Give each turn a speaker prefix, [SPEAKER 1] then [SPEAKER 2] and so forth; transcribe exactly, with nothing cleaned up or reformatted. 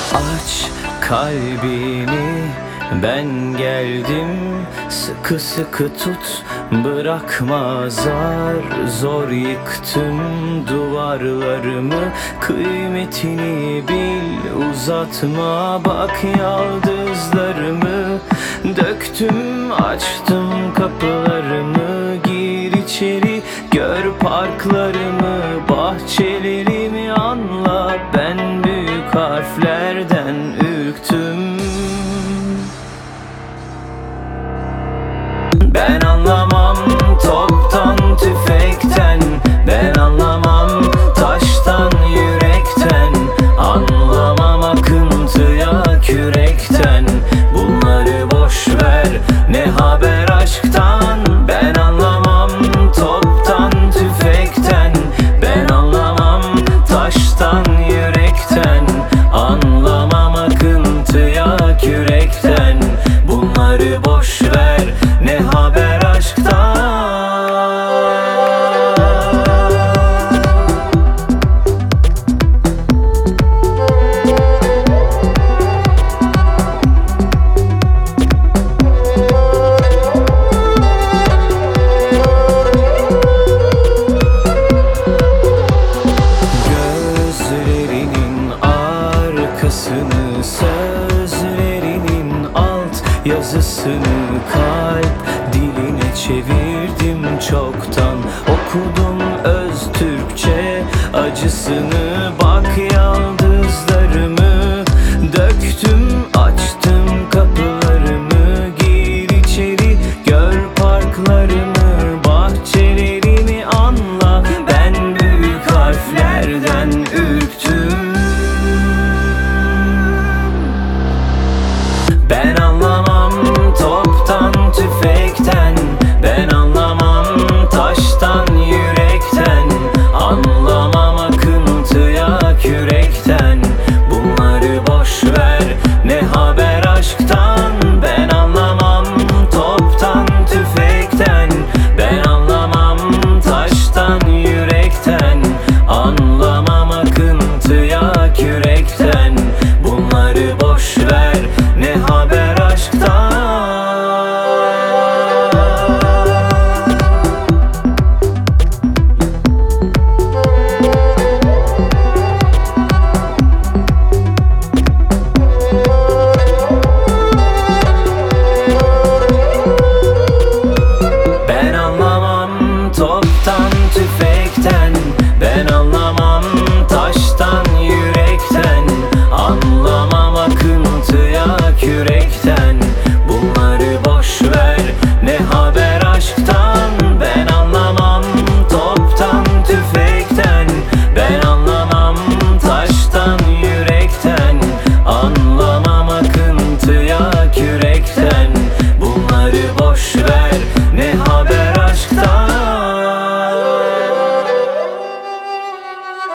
[SPEAKER 1] Aç kalbini, ben geldim. Sıkı sıkı tut, bırakma, zar zor yıktım duvarlarımı. Kıymetini bil, uzatma bak yaldızlarımı. Döktüm açtım kapılarımı, gir içeri gör parklarımı. Bahçelerimi anla, ben büyük harflerden ürktüm. Ben anlamam toptan tüfekten, ben anlamam taştan yürekten, anlamam akıntıya kürekten. Bunları boş ver, ne haber aşktan. Ben anlamam toptan tüfekten, ben anlamam taştan yürekten, anlamam akıntıya kürekten. Bunları boş ver, ne haber aşktan. Gözlerinin arkasını, sözlerinin alt yazısını kalp diline çevirdim çoktan. Okudum öz Türkçe acısını, bak yalnız